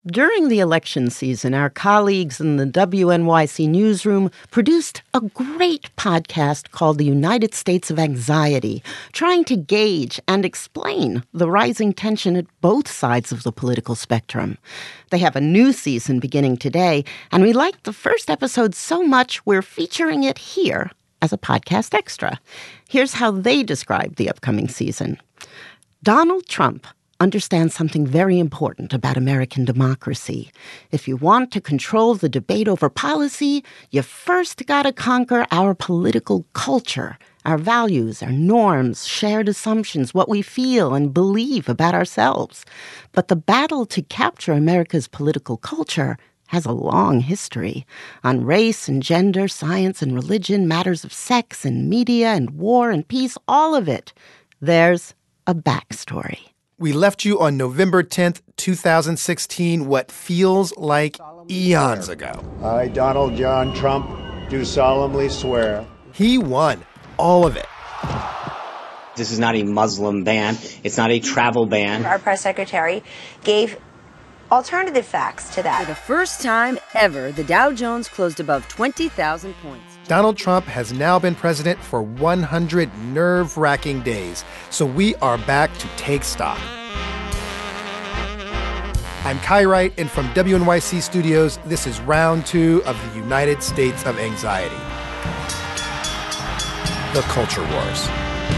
During the election season, our colleagues in the WNYC newsroom produced a great podcast called The United States of Anxiety, trying to gauge and explain the rising tension at both sides of the political spectrum. They have a new season beginning today, and we liked the first episode so much we're featuring it here as a podcast extra. Here's how they describe the upcoming season. Donald Trump understands something very important about American democracy. If you want to control the debate over policy, you first gotta conquer our political culture, our values, our norms, shared assumptions, what we feel and believe about ourselves. But the battle to capture America's political culture has a long history on race and gender, science and religion, matters of sex and media and war and peace, all of it. There's a backstory. We left you on November 10th, 2016, what feels like eons ago. I, Donald John Trump, do solemnly swear. He won all of it. This is not a Muslim ban. It's not a travel ban. Our press secretary gave alternative facts to that. For the first time ever, the Dow Jones closed above 20,000 points. Donald Trump has now been president for 100 nerve-wracking days, so we are back to take stock. I'm Kai Wright, and from WNYC Studios, this is round 2 of the United States of Anxiety. The Culture Wars.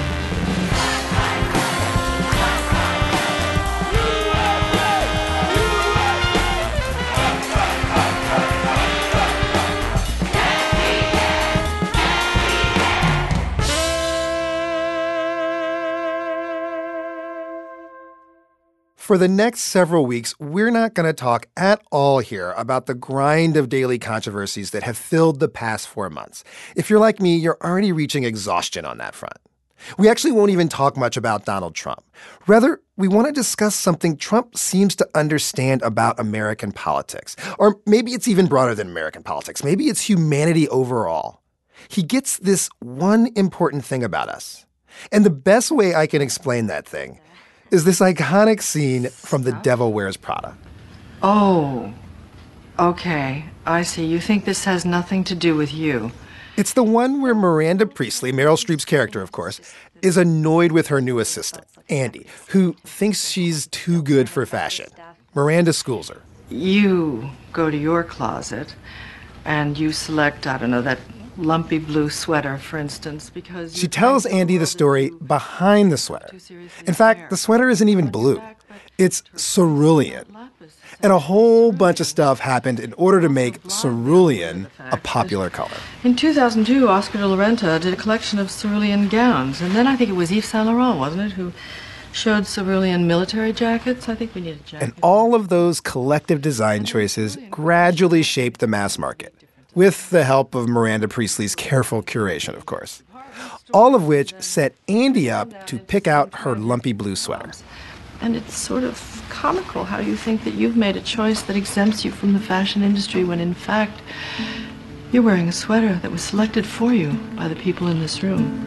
For the next several weeks, we're not going to talk at all here about the grind of daily controversies that have filled the past 4 months. If you're like me, you're already reaching exhaustion on that front. We actually won't even talk much about Donald Trump. Rather, we want to discuss something Trump seems to understand about American politics. Or maybe it's even broader than American politics. Maybe it's humanity overall. He gets this one important thing about us. And the best way I can explain that thing is this iconic scene from The Devil Wears Prada. Oh, okay. I see. You think this has nothing to do with you. It's the one where Miranda Priestley, Meryl Streep's character, of course, is annoyed with her new assistant, Andy, who thinks she's too good for fashion. Miranda schools her. You go to your closet and you select, I don't know, that lumpy blue sweater, for instance, because... She tells Andy the story behind the sweater. In fact, the sweater isn't even blue. It's cerulean. And a whole bunch of stuff happened in order to make cerulean a popular color. In 2002, Oscar de la Renta did a collection of cerulean gowns. And then I think it was Yves Saint Laurent, wasn't it, who showed cerulean military jackets? I think we need a jacket. And all of those collective design choices gradually shaped the mass market, with the help of Miranda Priestley's careful curation, of course. All of which set Andy up to pick out her lumpy blue sweater. And it's sort of comical how you think that you've made a choice that exempts you from the fashion industry when, in fact, you're wearing a sweater that was selected for you by the people in this room.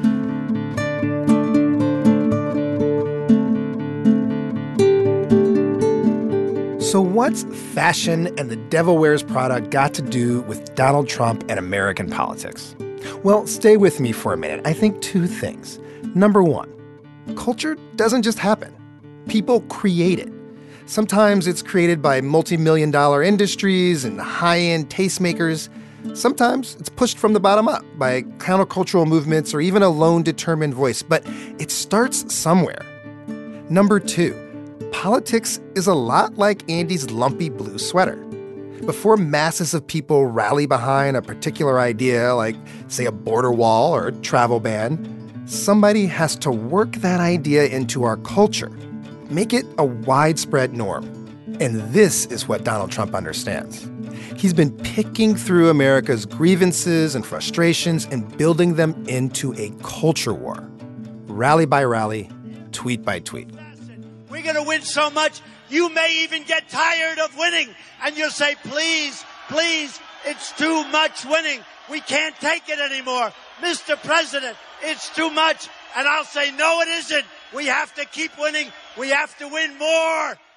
So what's fashion and The Devil Wears Prada got to do with Donald Trump and American politics? Well, stay with me for a minute. I think 2 things. Number 1, culture doesn't just happen. People create it. Sometimes it's created by multi-million-dollar industries and high-end tastemakers. Sometimes it's pushed from the bottom up by countercultural movements or even a lone determined voice. But it starts somewhere. Number 2, politics is a lot like Andy's lumpy blue sweater. Before masses of people rally behind a particular idea, like, say, a border wall or a travel ban, somebody has to work that idea into our culture, make it a widespread norm. And this is what Donald Trump understands. He's been picking through America's grievances and frustrations and building them into a culture war. Rally by rally, tweet by tweet. We're going to win so much, you may even get tired of winning. And you'll say, please, please, it's too much winning. We can't take it anymore. Mr. President, it's too much. And I'll say, no, it isn't. We have to keep winning. We have to win more.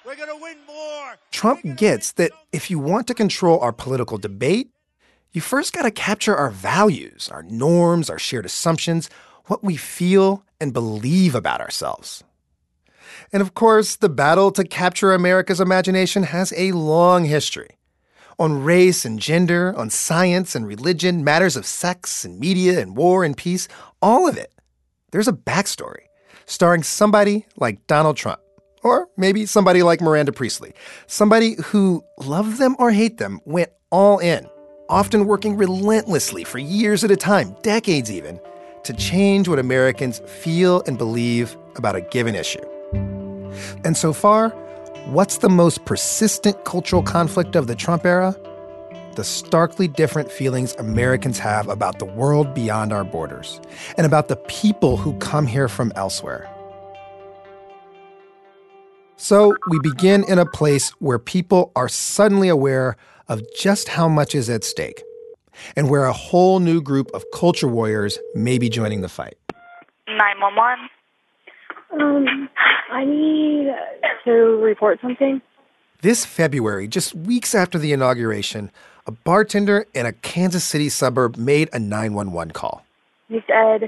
We're going to win more. Trump gets that if you want to control our political debate, you first got to capture our values, our norms, our shared assumptions, what we feel and believe about ourselves. And of course, the battle to capture America's imagination has a long history. On race and gender, on science and religion, matters of sex and media and war and peace, all of it. There's a backstory starring somebody like Donald Trump, or maybe somebody like Miranda Priestly, somebody who, love them or hate them, went all in, often working relentlessly for years at a time, decades even, to change what Americans feel and believe about a given issue. And so far, what's the most persistent cultural conflict of the Trump era? The starkly different feelings Americans have about the world beyond our borders and about the people who come here from elsewhere. So we begin in a place where people are suddenly aware of just how much is at stake, and where a whole new group of culture warriors may be joining the fight. 911. I need to report something. This February, just weeks after the inauguration, a bartender in a Kansas City suburb made a 911 call. He said,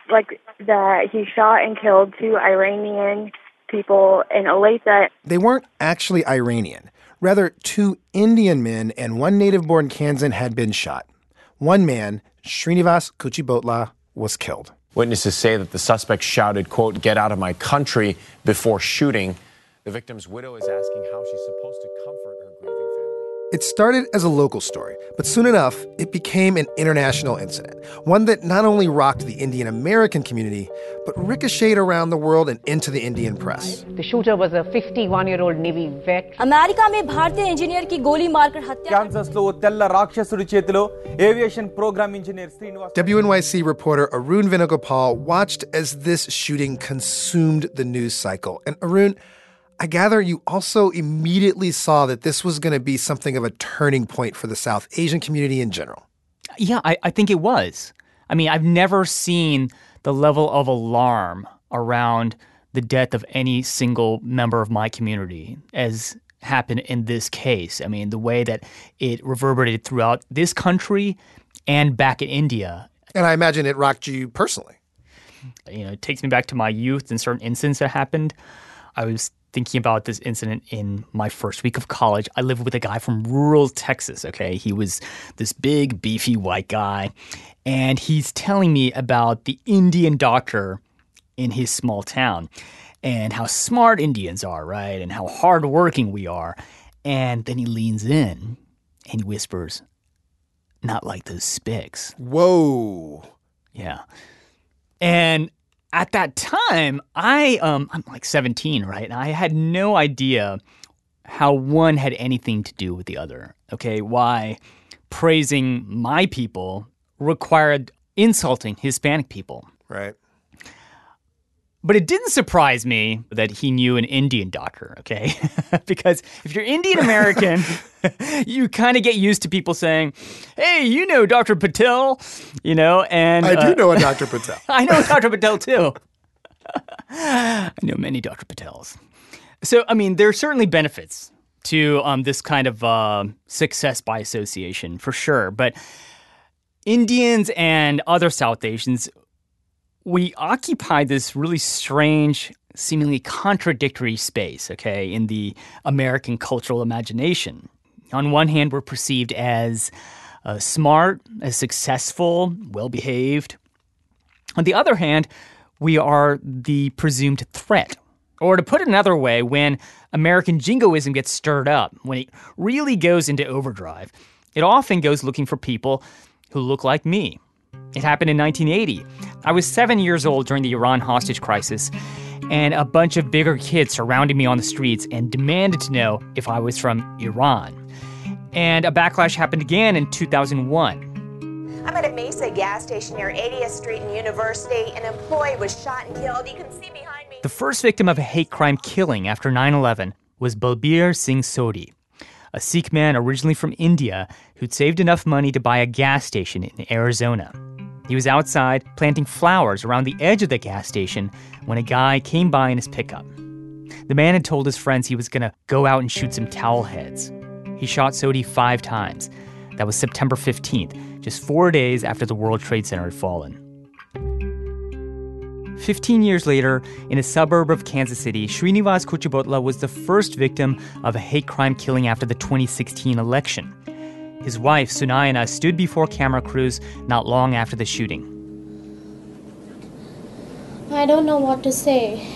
that he shot and killed 2 Iranian people in Olathe. They weren't actually Iranian. Rather, 2 Indian men and 1 native-born Kansan had been shot. One man, Srinivas Kuchibhotla, was killed. Witnesses say that the suspect shouted, quote, "Get out of my country," before shooting. The victim's widow is asking how she's supposed to comfort her grieving family. It started as a local story, but soon enough, it became an international incident, one that not only rocked the Indian American community, but ricocheted around the world and into the Indian press. The shooter was a 51-year-old Navy vet. America में भारतीय engineer की गोली मारकर हत्या Kansas lo tella rakshasudu chethilo aviation program engineer Srinivas. WNYC reporter Arun Venugopal watched as this shooting consumed the news cycle. And Arun, I gather you also immediately saw that this was going to be something of a turning point for the South Asian community in general. Yeah, I think it was. I mean, I've never seen the level of alarm around the death of any single member of my community as happened in this case. I mean, the way that it reverberated throughout this country and back in India. And I imagine it rocked you personally. You know, it takes me back to my youth and certain incidents that happened. I was thinking about this incident in my first week of college. I lived with a guy from rural Texas, okay? He was this big, beefy white guy, and he's telling me about the Indian doctor in his small town and how smart Indians are, right? And how hardworking we are. And then he leans in and he whispers, "Not like those spics." Whoa. Yeah. And at that time, I'm like 17, right? And I had no idea how one had anything to do with the other, okay? Why praising my people required insulting Hispanic people. Right. But it didn't surprise me that he knew an Indian doctor, okay? Because if you're Indian American, you kind of get used to people saying, "Hey, you know Dr. Patel," you know, and... I do know a Dr. Patel. I know Dr. Patel, too. I know many Dr. Patels. So, I mean, there are certainly benefits to this kind of success by association, for sure. But Indians and other South Asians, we occupy this really strange, seemingly contradictory space, okay, in the American cultural imagination. On one hand, we're perceived as smart, as successful, well-behaved. On the other hand, we are the presumed threat. Or to put it another way, when American jingoism gets stirred up, when it really goes into overdrive, it often goes looking for people who look like me. It happened in 1980. I was 7 years old during the Iran hostage crisis, and a bunch of bigger kids surrounded me on the streets and demanded to know if I was from Iran. And a backlash happened again in 2001. I'm at a Mesa gas station near 80th Street and University. An employee was shot and killed. You can see behind me. The first victim of a hate crime killing after 9/11 was Balbir Singh Sodhi, a Sikh man originally from India who'd saved enough money to buy a gas station in Arizona. He was outside planting flowers around the edge of the gas station when a guy came by in his pickup. the man had told his friends he was going to go out and shoot some towel heads. He shot Sodi 5 times. That was September 15th, just 4 days after the World Trade Center had fallen. 15 years later, in a suburb of Kansas City, Srinivas Kuchibhotla was the first victim of a hate crime killing after the 2016 election. His wife, Sunayana, stood before camera crews not long after the shooting. I don't know what to say.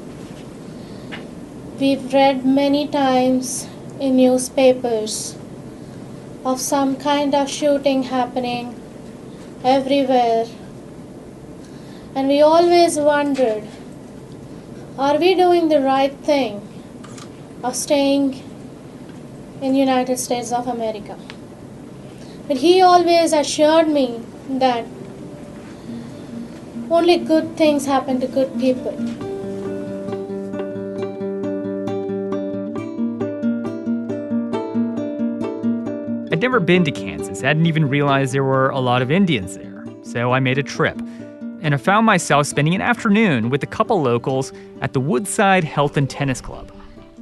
We've read many times in newspapers of some kind of shooting happening everywhere. And we always wondered, are we doing the right thing of staying in United States of America? But he always assured me that only good things happen to good people. I'd never been to Kansas. I hadn't even realized there were a lot of Indians there. So I made a trip. And I found myself spending an afternoon with a couple locals at the Woodside Health and Tennis Club.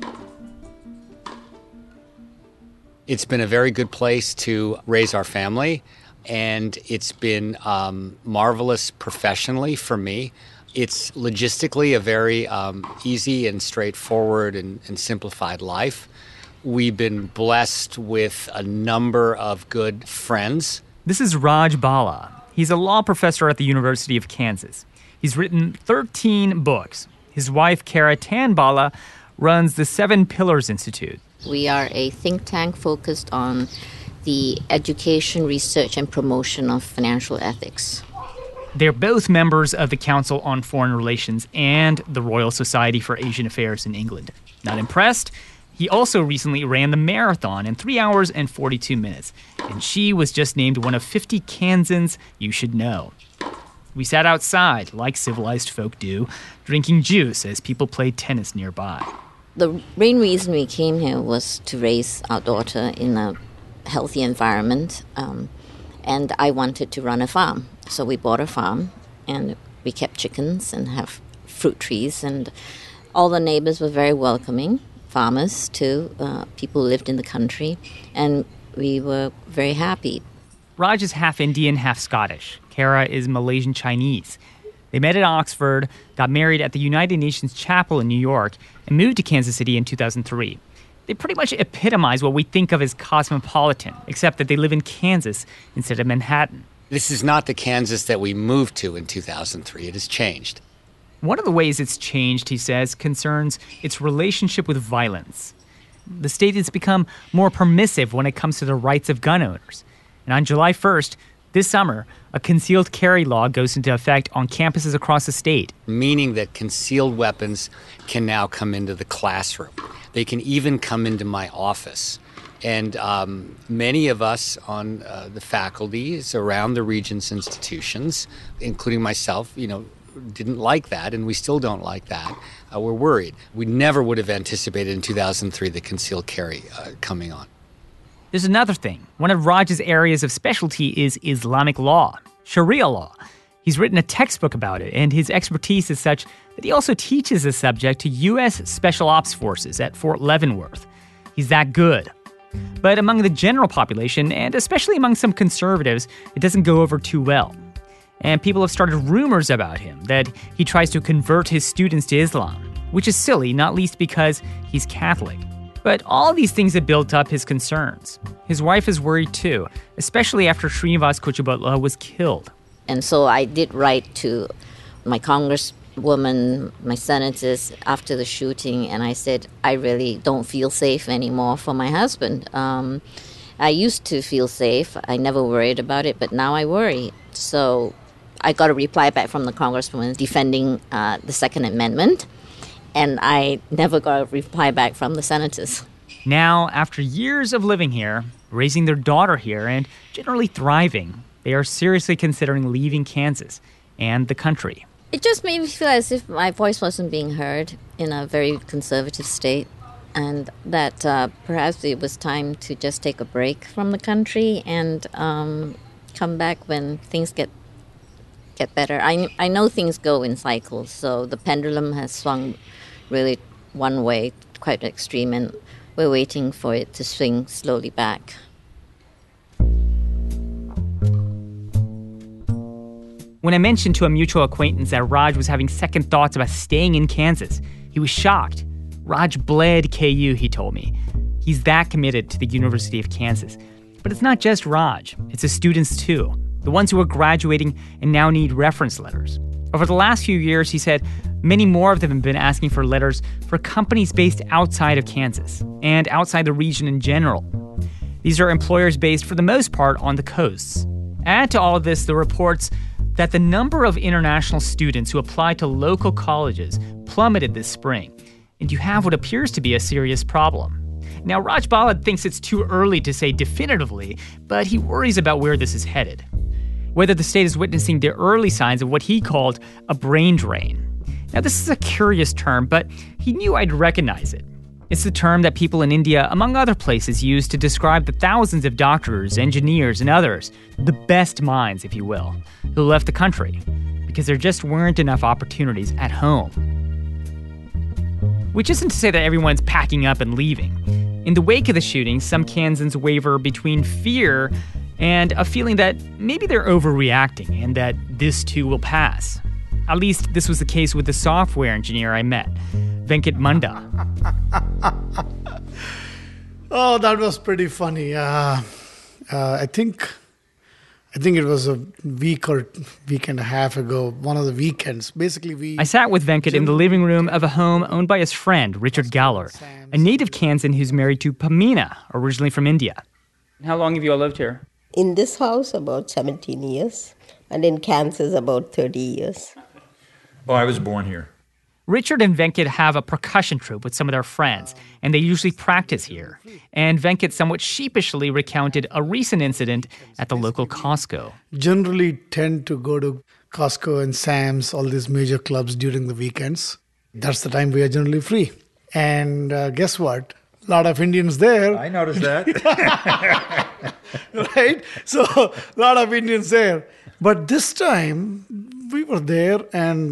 It's been a very good place to raise our family, and it's been marvelous professionally for me. It's logistically a very easy and straightforward and simplified life. We've been blessed with a number of good friends. This is Raj Bala. He's a law professor at the University of Kansas. He's written 13 books. His wife, Kara Tan Bala, runs the 7 Pillars Institute. We are a think tank focused on the education, research, and promotion of financial ethics. They're both members of the Council on Foreign Relations and the Royal Society for Asian Affairs in England. Not impressed? He also recently ran the marathon in 3 hours and 42 minutes, and she was just named one of 50 Kansans you should know. We sat outside, like civilized folk do, drinking juice as people played tennis nearby. The main reason we came here was to raise our daughter in a healthy environment, and I wanted to run a farm. So we bought a farm, and we kept chickens and have fruit trees, and all the neighbors were very welcoming. Farmers, too, people who lived in the country, and we were very happy. Raj is half Indian, half Scottish. Kara is Malaysian Chinese. They met at Oxford, got married at the United Nations Chapel in New York, and moved to Kansas City in 2003. They pretty much epitomize what we think of as cosmopolitan, except that they live in Kansas instead of Manhattan. This is not the Kansas that we moved to in 2003. It has changed. One of the ways it's changed, he says, concerns its relationship with violence. The state has become more permissive when it comes to the rights of gun owners. And on July 1st, this summer, a concealed carry law goes into effect on campuses across the state. Meaning that concealed weapons can now come into the classroom. They can even come into my office. And many of us on the faculties around the Regents institutions, including myself, didn't like that, and we still don't like that. We're worried. We never would have anticipated in 2003 the concealed carry coming on. There's another thing. One of Raj's areas of specialty is Islamic law, Sharia law. He's written a textbook about it, and his expertise is such that he also teaches the subject to U.S. Special Ops Forces at Fort Leavenworth. He's that good. But among the general population, and especially among some conservatives, it doesn't go over too well. And people have started rumors about him, that he tries to convert his students to Islam, which is silly, not least because he's Catholic. But all these things have built up his concerns. His wife is worried too, especially after Srinivas Kuchibhotla was killed. And so I did write to my congresswoman, my senators after the shooting, and I said, I really don't feel safe anymore for my husband. I used to feel safe. I never worried about it, but now I worry. So I got a reply back from the congresswoman defending the Second Amendment, and I never got a reply back from the senators. Now, after years of living here, raising their daughter here, and generally thriving, they are seriously considering leaving Kansas and the country. It just made me feel as if my voice wasn't being heard in a very conservative state, and that perhaps it was time to just take a break from the country and come back when things get better. I know things go in cycles, so the pendulum has swung really one way, quite extreme, and we're waiting for it to swing slowly back. When I mentioned to a mutual acquaintance that Raj was having second thoughts about staying in Kansas, he was shocked. Raj bled KU, he told me. He's that committed to the University of Kansas. But it's not just Raj, it's the students too, the ones who are graduating and now need reference letters. Over the last few years, he said, many more of them have been asking for letters for companies based outside of Kansas and outside the region in general. These are employers based, for the most part, on the coasts. Add to all of this the reports that the number of international students who applied to local colleges plummeted this spring, and you have what appears to be a serious problem. Now, Raj Bala thinks it's too early to say definitively, but he worries about where this is headed. Whether the state is witnessing the early signs of what he called a brain drain. Now, this is a curious term, but he knew I'd recognize it. It's the term that people in India, among other places, use to describe the thousands of doctors, engineers, and others, the best minds, if you will, who left the country because there just weren't enough opportunities at home. Which isn't to say that everyone's packing up and leaving. In the wake of the shooting, some Kansans waver between fear and a feeling that maybe they're overreacting and that this too will pass. At least this was the case with the software engineer I met, Venkat Munda. Oh, that was pretty funny. I think it was a week or week and a half ago, one of the weekends. Basically, I sat with Venkat in the living room of a home owned by his friend, Richard Galler, a native Kansan who's married to Pamina, originally from India. How long have you all lived here? In this house, about 17 years, and in Kansas, about 30 years. Oh, I was born here. Richard and Venkat have a percussion troupe with some of their friends, and they usually practice here. And Venkat somewhat sheepishly recounted a recent incident at the local Costco. Generally tend to go to Costco and Sam's, all these major clubs during the weekends. That's the time we are generally free. And guess what? A lot of Indians there. I noticed that. Right? So, a lot of Indians there. But this time, we were there and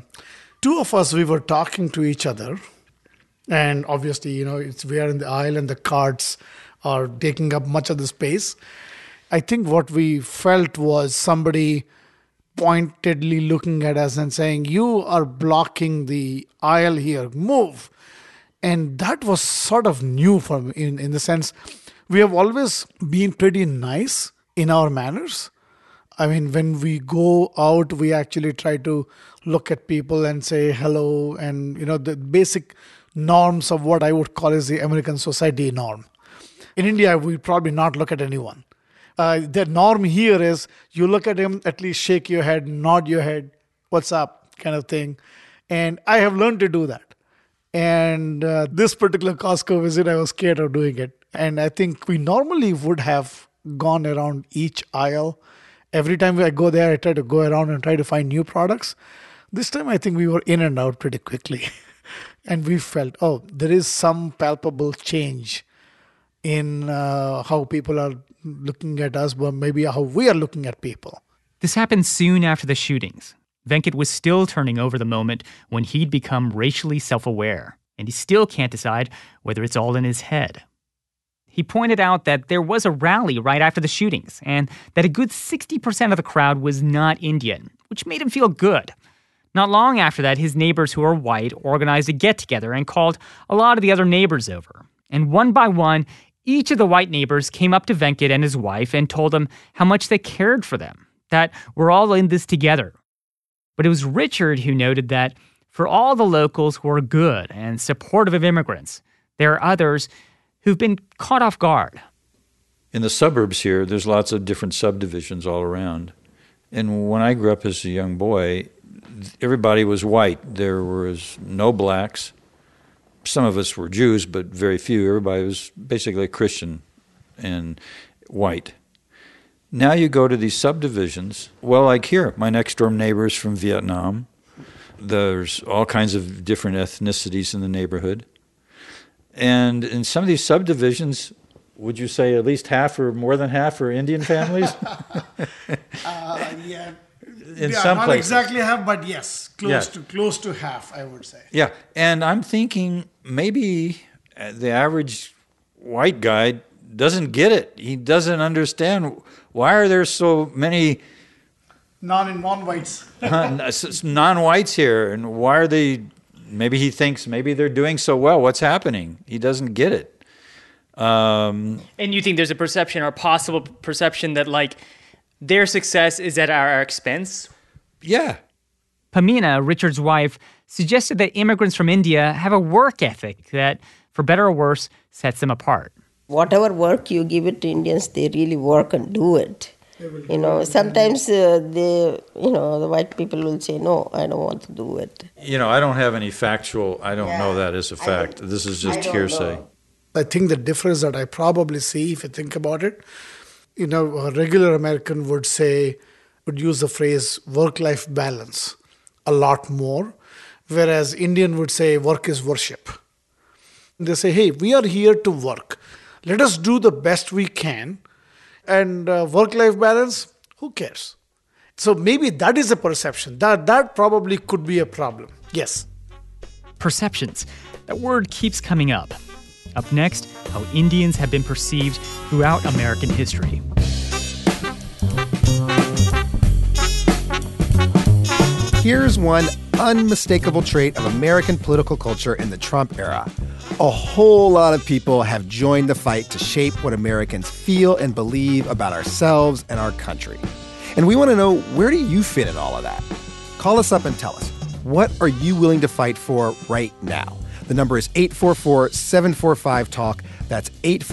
two of us, we were talking to each other. And obviously, we are in the aisle and the carts are taking up much of the space. I think what we felt was somebody pointedly looking at us and saying, "You are blocking the aisle here, move." And that was sort of new for me in the sense, we have always been pretty nice in our manners. I mean, when we go out, we actually try to look at people and say hello and, the basic norms of what I would call is the American society norm. In India, we probably not look at anyone. The norm here is you look at him, at least shake your head, nod your head, what's up, kind of thing. And I have learned to do that. And this particular Costco visit, I was scared of doing it. And I think we normally would have gone around each aisle. Every time I go there, I try to go around and try to find new products. This time, I think we were in and out pretty quickly. And we felt, there is some palpable change in how people are looking at us, but maybe how we are looking at people. This happened soon after the shootings. Venkat was still turning over the moment when he'd become racially self-aware, and he still can't decide whether it's all in his head. He pointed out that there was a rally right after the shootings, and that a good 60% of the crowd was not Indian, which made him feel good. Not long after that, his neighbors who are white organized a get-together and called a lot of the other neighbors over. And one by one, each of the white neighbors came up to Venkat and his wife and told him how much they cared for them, that we're all in this together. But it was Richard who noted that for all the locals who are good and supportive of immigrants, there are others who've been caught off guard. In the suburbs here, there's lots of different subdivisions all around. And when I grew up as a young boy, everybody was white. There was no blacks. Some of us were Jews, but very few. Everybody was basically Christian and white. Now you go to these subdivisions. Well, like here, my next door neighbor is from Vietnam. There's all kinds of different ethnicities in the neighborhood. And in some of these subdivisions, would you say at least half or more than half are Indian families? Yeah. in some not places. Not exactly half, but yes, close to half, I would say. Yeah, and I'm thinking maybe the average white guy doesn't get it. He doesn't understand why are there so many non-whites, non-whites here, and why are they? Maybe he thinks maybe they're doing so well. What's happening? He doesn't get it. And you think there's a perception or possible perception that like their success is at our expense? Yeah. Pamina, Richard's wife, suggested that immigrants from India have a work ethic that, for better or worse, sets them apart. Whatever work you give it to Indians, they really work and do it. Sometimes the white people will say, no, I don't want to do it. I don't have any factual, I don't know that as a fact. This is just hearsay. I think the difference that I probably see, if you think about it, a regular American would use the phrase work-life balance a lot more, whereas Indian would say work is worship. They say, hey, we are here to work. Let us do the best we can. And work-life balance, who cares? So maybe that is a perception. That probably could be a problem. Yes. Perceptions. That word keeps coming up. Up next, how Indians have been perceived throughout American history. Here's one unmistakable trait of American political culture in the Trump era. A whole lot of people have joined the fight to shape what Americans feel and believe about ourselves and our country. And we want to know, where do you fit in all of that? Call us up and tell us, what are you willing to fight for right now? The number is 844-745-TALK. That's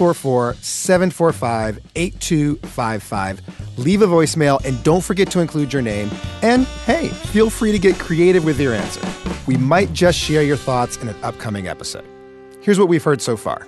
844-745-8255. Leave a voicemail and don't forget to include your name. And hey, feel free to get creative with your answer. We might just share your thoughts in an upcoming episode. Here's what we've heard so far.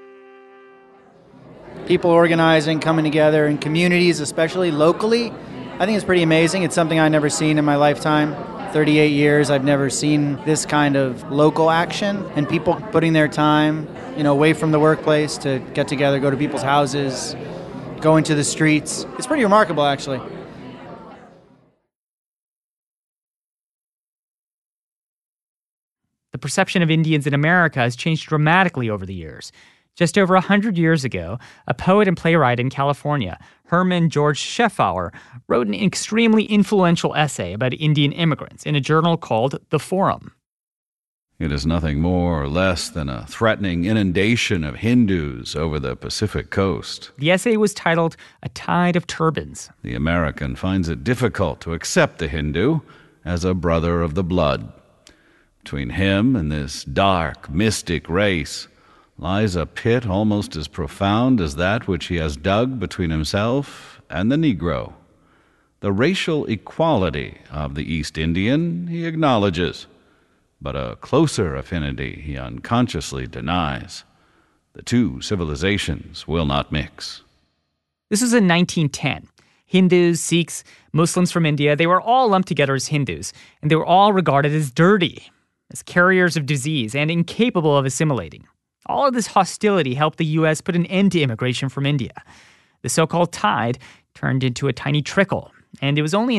People organizing, coming together in communities, especially locally. I think it's pretty amazing. It's something I've never seen in my lifetime. 38 years, I've never seen this kind of local action and people putting their time, away from the workplace to get together, go to people's houses, go into the streets. It's pretty remarkable, actually. The perception of Indians in America has changed dramatically over the years. Just over 100 years ago, a poet and playwright in California, Herman George Shefauer, wrote an extremely influential essay about Indian immigrants in a journal called The Forum. It is nothing more or less than a threatening inundation of Hindus over the Pacific coast. The essay was titled A Tide of Turbans. The American finds it difficult to accept the Hindu as a brother of the blood. Between him and this dark, mystic race lies a pit almost as profound as that which he has dug between himself and the Negro. The racial equality of the East Indian he acknowledges, but a closer affinity he unconsciously denies. The two civilizations will not mix. This was in 1910. Hindus, Sikhs, Muslims from India, they were all lumped together as Hindus, and they were all regarded as dirty, as carriers of disease, and incapable of assimilating. All of this hostility helped the U.S. put an end to immigration from India. The so-called tide turned into a tiny trickle, and it was only in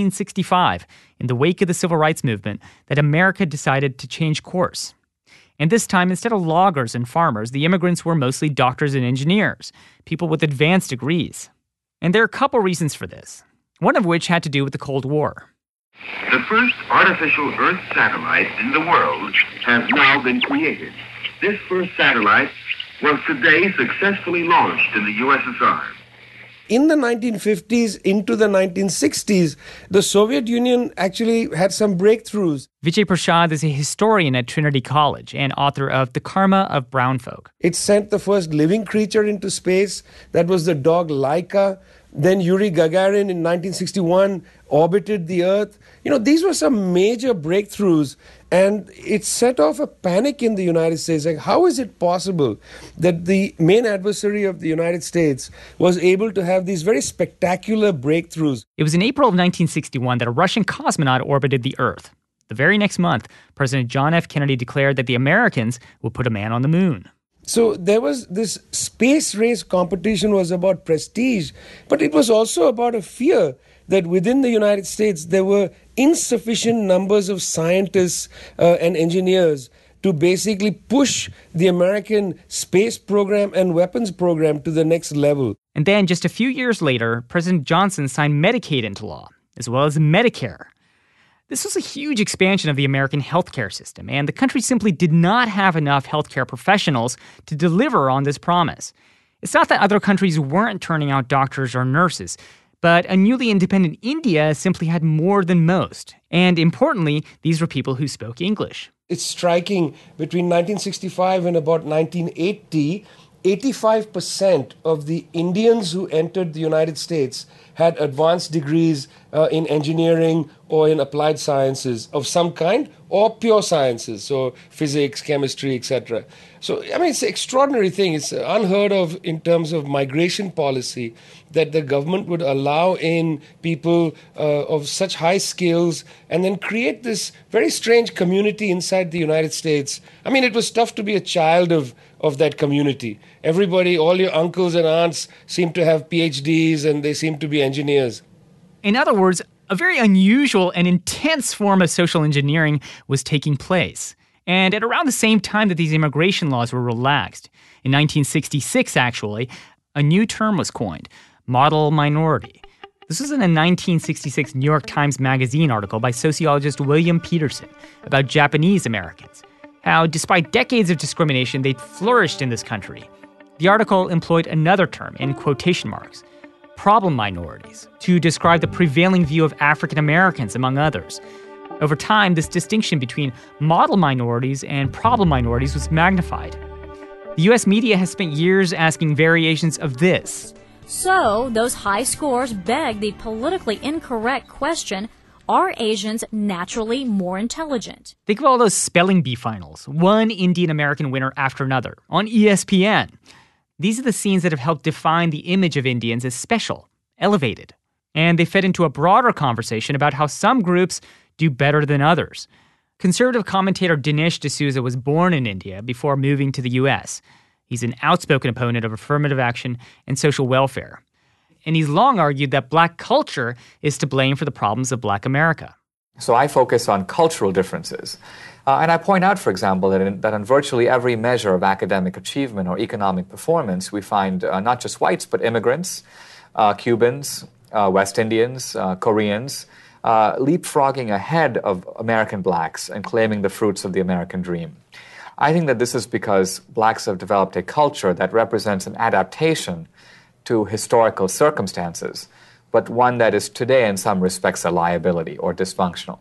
1965, in the wake of the Civil Rights Movement, that America decided to change course. And this time, instead of loggers and farmers, the immigrants were mostly doctors and engineers, people with advanced degrees. And there are a couple reasons for this, one of which had to do with the Cold War. The first artificial Earth satellite in the world has now been created. This first satellite was today successfully launched in the USSR. In the 1950s into the 1960s, the Soviet Union actually had some breakthroughs. Vijay Prashad is a historian at Trinity College and author of The Karma of Brown Folk. It sent the first living creature into space. That was the dog Laika. Then Yuri Gagarin in 1961 orbited the Earth. These were some major breakthroughs, and it set off a panic in the United States. Like, how is it possible that the main adversary of the United States was able to have these very spectacular breakthroughs? It was in April of 1961 that a Russian cosmonaut orbited the Earth. The very next month, President John F. Kennedy declared that the Americans would put a man on the moon. So there was this space race competition was about prestige, but it was also about a fear that within the United States there were insufficient numbers of scientists and engineers to basically push the American space program and weapons program to the next level. And then just a few years later, President Johnson signed Medicaid into law, as well as Medicare. This was a huge expansion of the American healthcare system, and the country simply did not have enough healthcare professionals to deliver on this promise. It's not that other countries weren't turning out doctors or nurses, but a newly independent India simply had more than most. And importantly, these were people who spoke English. It's striking, between 1965 and about 1980, 85% of the Indians who entered the United States had advanced degrees in engineering or in applied sciences of some kind, or pure sciences, so physics, chemistry, etc. So, I mean, it's an extraordinary thing. It's unheard of in terms of migration policy that the government would allow in people of such high skills and then create this very strange community inside the United States. I mean, it was tough to be a child of that community. Everybody, all your uncles and aunts seem to have PhDs and they seem to be engineers. In other words, a very unusual and intense form of social engineering was taking place. And at around the same time that these immigration laws were relaxed, in 1966 actually, a new term was coined, model minority. This was in a 1966 New York Times Magazine article by sociologist William Peterson about Japanese Americans. How, despite decades of discrimination, they'd flourished in this country. The article employed another term, in quotation marks, problem minorities, to describe the prevailing view of African Americans, among others. Over time, this distinction between model minorities and problem minorities was magnified. The U.S. media has spent years asking variations of this. So, those high scores beg the politically incorrect question, are Asians naturally more intelligent? Think of all those spelling bee finals, one Indian American winner after another, on ESPN. These are the scenes that have helped define the image of Indians as special, elevated. And they fed into a broader conversation about how some groups do better than others. Conservative commentator Dinesh D'Souza was born in India before moving to the U.S. He's an outspoken opponent of affirmative action and social welfare. And he's long argued that black culture is to blame for the problems of black America. So I focus on cultural differences. And I point out, for example, that in virtually every measure of academic achievement or economic performance, we find not just whites, but immigrants, Cubans, West Indians, Koreans, leapfrogging ahead of American blacks and claiming the fruits of the American dream. I think that this is because blacks have developed a culture that represents an adaptation to historical circumstances, but one that is today in some respects a liability or dysfunctional.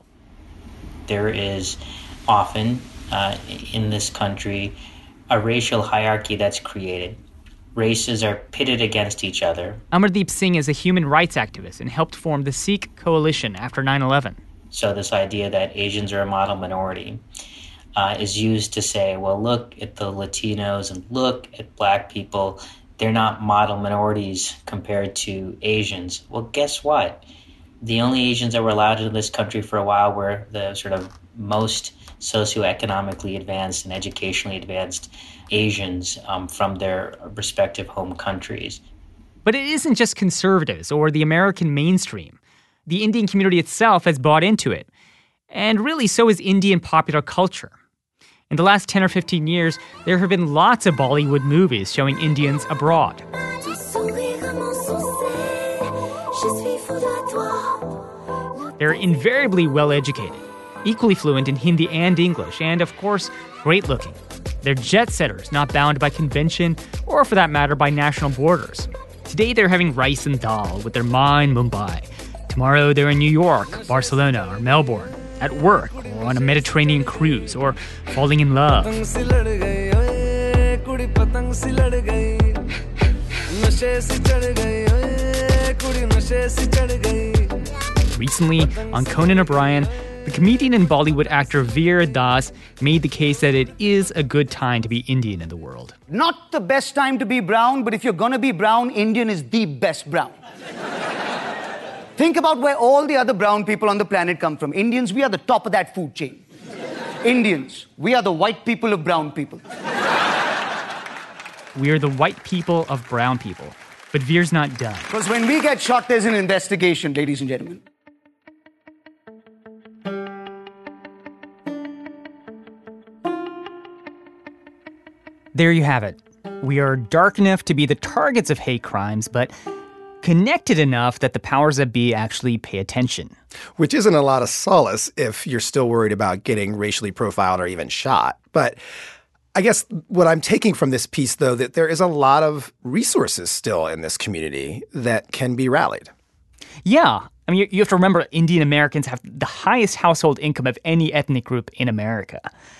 There is often in this country a racial hierarchy that's created. Races are pitted against each other. Amardeep Singh is a human rights activist and helped form the Sikh Coalition after 9/11. So this idea that Asians are a model minority is used to say, well, look at the Latinos and look at black people. They're not model minorities compared to Asians. Well, guess what? The only Asians that were allowed into this country for a while were the sort of most socioeconomically advanced and educationally advanced Asians from their respective home countries. But it isn't just conservatives or the American mainstream. The Indian community itself has bought into it. And really, so is Indian popular culture. In the last 10 or 15 years, there have been lots of Bollywood movies showing Indians abroad. They're invariably well-educated, equally fluent in Hindi and English, and of course, great-looking. They're jet-setters, not bound by convention, or for that matter, by national borders. Today, they're having rice and dal with their ma in Mumbai. Tomorrow, they're in New York, Barcelona, or Melbourne, at work, or on a Mediterranean cruise, or falling in love. Recently, on Conan O'Brien, the comedian and Bollywood actor Veer Das made the case that it is a good time to be Indian in the world. Not the best time to be brown, but if you're gonna be brown, Indian is the best brown. Think about where all the other brown people on the planet come from. Indians, we are the top of that food chain. Indians, we are the white people of brown people. We are the white people of brown people. But Veer's not done. Because when we get shot, there's an investigation, ladies and gentlemen. There you have it. We are dark enough to be the targets of hate crimes, but connected enough that the powers that be actually pay attention. Which isn't a lot of solace if you're still worried about getting racially profiled or even shot. But I guess what I'm taking from this piece, though, that there is a lot of resources still in this community that can be rallied. Yeah. I mean, you have to remember Indian Americans have the highest household income of any ethnic group in America.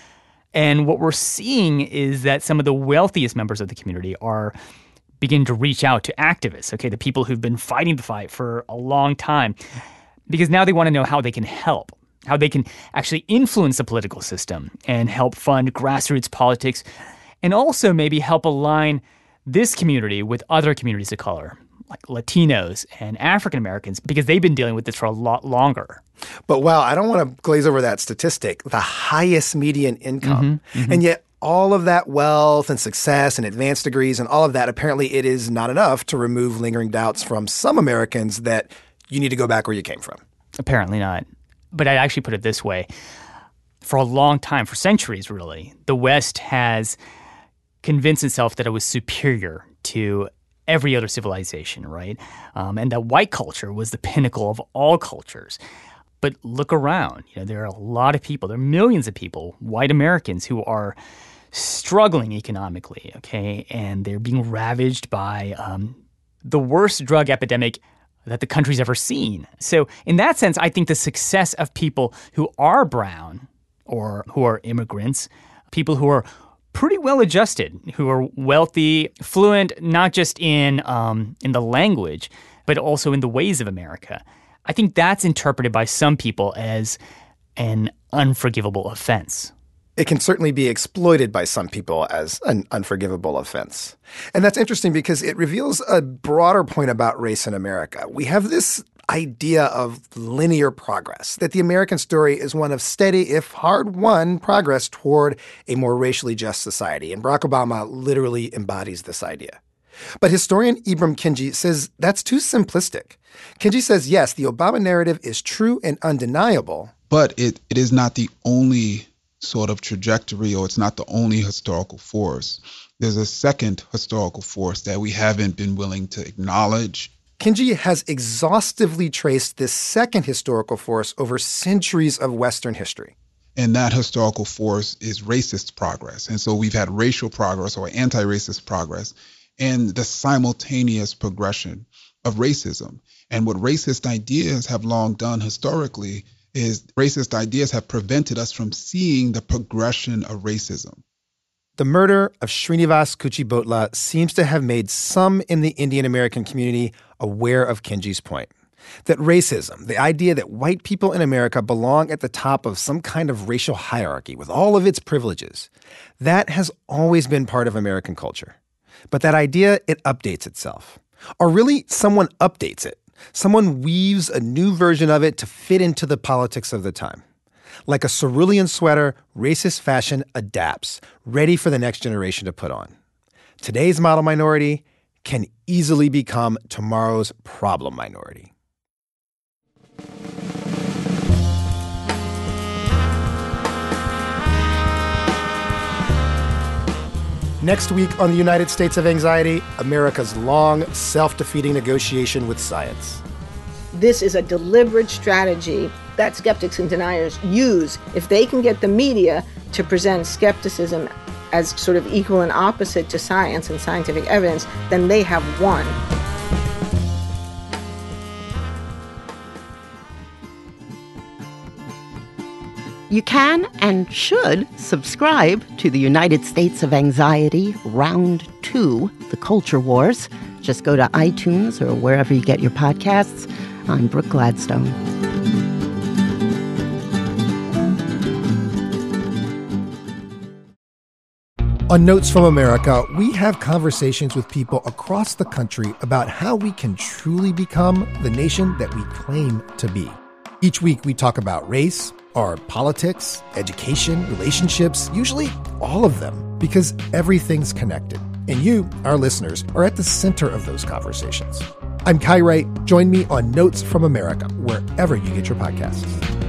And what we're seeing is that some of the wealthiest members of the community are beginning to reach out to activists, okay, the people who've been fighting the fight for a long time, because now they want to know how they can help, how they can actually influence the political system and help fund grassroots politics, and also maybe help align this community with other communities of color, like Latinos and African Americans, because they've been dealing with this for a lot longer. But wow, I don't want to glaze over that statistic, the highest median income. And yet all of that wealth and success and advanced degrees and all of that, apparently it is not enough to remove lingering doubts from some Americans that you need to go back where you came from. Apparently not. But I'd actually put it this way. For a long time, for centuries really, the West has convinced itself that it was superior to every other civilization, right? And that white culture was the pinnacle of all cultures. But look around. There are a lot of people, there are millions of people, white Americans, who are struggling economically, okay? And they're being ravaged by the worst drug epidemic that the country's ever seen. So in that sense, I think the success of people who are brown or who are immigrants, people who are pretty well adjusted, who are wealthy, fluent, not just in the language, but also in the ways of America, I think that's interpreted by some people as an unforgivable offense. It can certainly be exploited by some people as an unforgivable offense. And that's interesting because it reveals a broader point about race in America. We have this idea of linear progress, that the American story is one of steady, if hard-won, progress toward a more racially just society. And Barack Obama literally embodies this idea. But historian Ibram Kenji says that's too simplistic. Kenji says, yes, the Obama narrative is true and undeniable. But it is not the only sort of trajectory, or it's not the only historical force. There's a second historical force that we haven't been willing to acknowledge. Kenji has exhaustively traced this second historical force over centuries of Western history. And that historical force is racist progress. And so we've had racial progress or anti-racist progress and the simultaneous progression of racism. And what racist ideas have long done historically is racist ideas have prevented us from seeing the progression of racism. The murder of Srinivas Kuchibhotla seems to have made some in the Indian American community aware of Kenji's point. That racism, the idea that white people in America belong at the top of some kind of racial hierarchy with all of its privileges, that has always been part of American culture. But that idea, it updates itself. Or really, someone updates it. Someone weaves a new version of it to fit into the politics of the time. Like a cerulean sweater, racist fashion adapts, ready for the next generation to put on. Today's model minority can easily become tomorrow's problem minority. Next week on the United States of Anxiety, America's long, self-defeating negotiation with science. This is a deliberate strategy that skeptics and deniers use. If they can get the media to present skepticism as sort of equal and opposite to science and scientific evidence, then they have won. You can and should subscribe to the United States of Anxiety Round 2, The Culture Wars. Just go to iTunes or wherever you get your podcasts. I'm Brooke Gladstone. On Notes from America, we have conversations with people across the country about how we can truly become the nation that we claim to be. Each week, we talk about race, or politics, education, relationships, usually all of them, because everything's connected. And you, our listeners, are at the center of those conversations. I'm Kai Wright. Join me on Notes from America, wherever you get your podcasts.